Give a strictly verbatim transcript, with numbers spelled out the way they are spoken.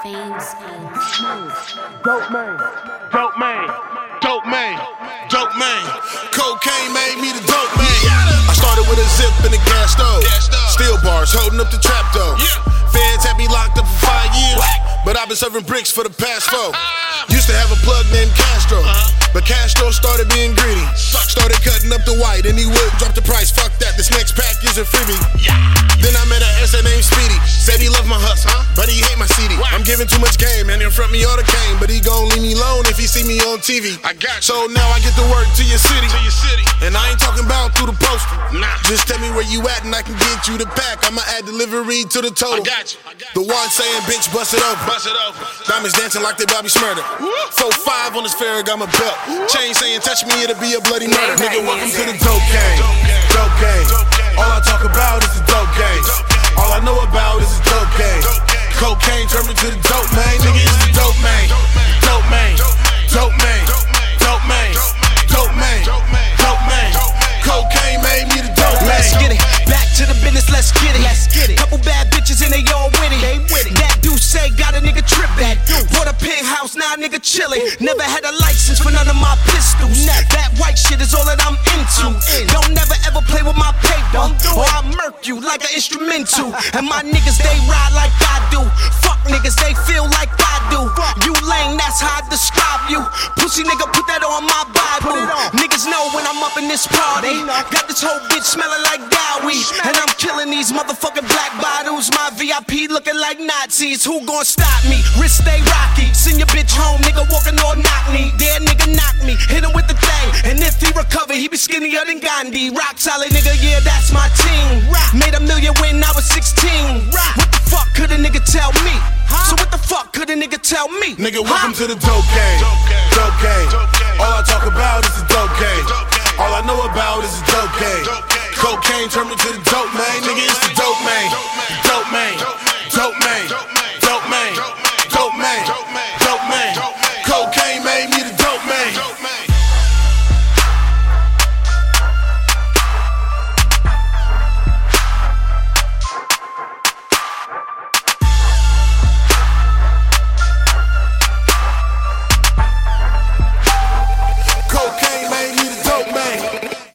Fames, Dope man, dope man, dope man, dope man. Cocaine made me the dope man. I started with a zip and a gas stove. Steel bars holding up the trap door. Feds had me locked up for five years, but I've been serving bricks for the past four. Used to have a plug named Castro, but Castro started being greedy. Started cutting up the white and he would drop the price. Fuck that, this next pack is a freebie. Then I met an S named Speedy. Said he loved my hustle, but he hate my C D. I'm giving too much game and in front me all the cane, but he gon' leave me alone if he see me on T V. I got you. So now I get to work to your city, to your city. And I ain't talking about through the poster. Nah. Just tell me where you at and I can get you the pack. I'ma add delivery to the total. I got you. I got you. The one saying bitch bust it open. Bust it open. Diamonds dancing like they Bobby Smurder. Four five on his Farragh, got my belt. Chain saying touch me, it'll be a bloody murder. Nigga, welcome to the dope game. Dope game. All I talk about is the dope game. All I know about is the dope game. Cocaine turned me to the dope man. Nigga, it's the dope man. Dope man. Dope man. Dope man. Dope man. Dope man. Cocaine made me the dope man. Let's get it. Back to the business, let's get it. Let's get it. Couple bad bitches and they all with it. They with it. That dude say got a nigga trippin'. Bought a penthouse, now a nigga chillin'. Never had a license for none of my pistols. That white shit is all that I'm into. Don't never ever play with my paper, or I'll murk you like an instrumental. And my niggas, they ride like I do. Fuck niggas, they feel like I do. You lame, that's how I describe you. Pussy nigga, put that on my Bible. Niggas know when I'm up in this party. Got this whole bitch smelling like Dowie. And I'm killing these motherfucking black bottles. My V I P looking like Nazis. Who gon' stop me? Wrist stay rocky. Send your bitch home, nigga walking all knock me. There nigga knock me, hit him with the thing. And if he recover, he be skinnier than Gandhi. Rock solid nigga, yeah, that's my team. Made a million when I was sixteen. What the fuck could a nigga tell me? So what the fuck could a nigga tell me? Nigga, welcome to the dope game. Dope game. All I talk about is the dope game. All I know about is the dope game. Cocaine turned me to the dope man. Nigga, it's the dope man. Dope man. Dope man. Dope man. Dope man. Dope man. Cocaine made me the dope man.